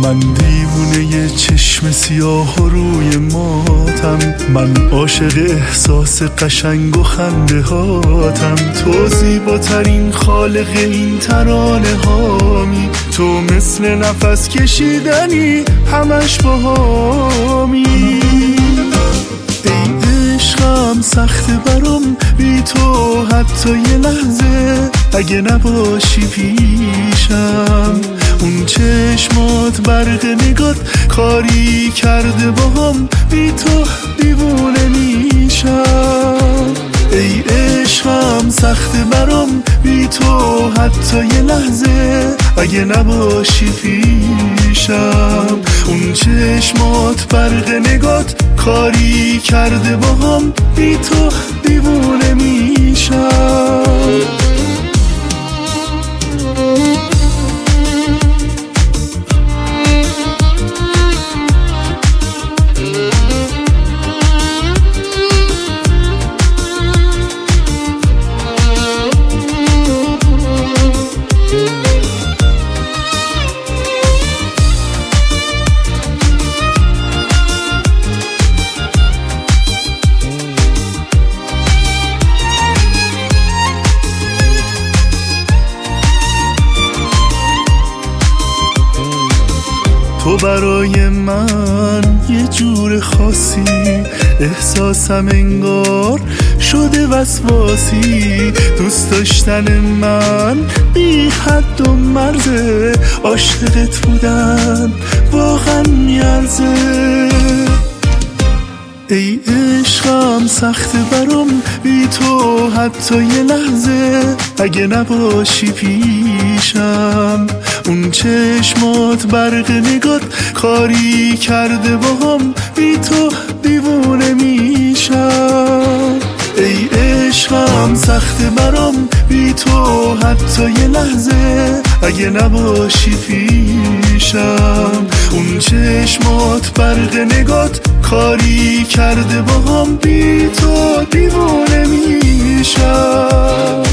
من دیوونه چشم سیاه و روی ماتم، من عاشق احساس قشنگ و خنده هاتم. تو زیباترین خالق این ترانه هامی، تو مثل نفس کشیدنی همش باهامی. ای عشقم سخت برام بی تو حتی یه لحظه، اگه نباشی پیشم. اون چشمات برق نگات کاری کرده باهم، بی تو دیوونه میشم. ای عشقم سخت برام بی تو حتی یه لحظه، اگه نباشی پیشم. اون چشمات برق نگات کاری کرده باهم، بی تو دیوونه میشم. تو برای من یه جور خاصی، احساسم انگار شده وسواسی. دوست داشتن من بی حد و مرزه، عاشقت بودن واقعا میارزه. ای عشقم سخت برام بی تو حتی یه لحظه، اگه نباشی پیشم. اون چشمات برق نگات کاری کرده باهم، بی تو دیوونه میشم. ای عشقم سخت برام بی تو حتی یه لحظه، اگه نباشی پیشم. اون چشمات برق نگات کاری کرده باهم، بی تو دیوونه میشم.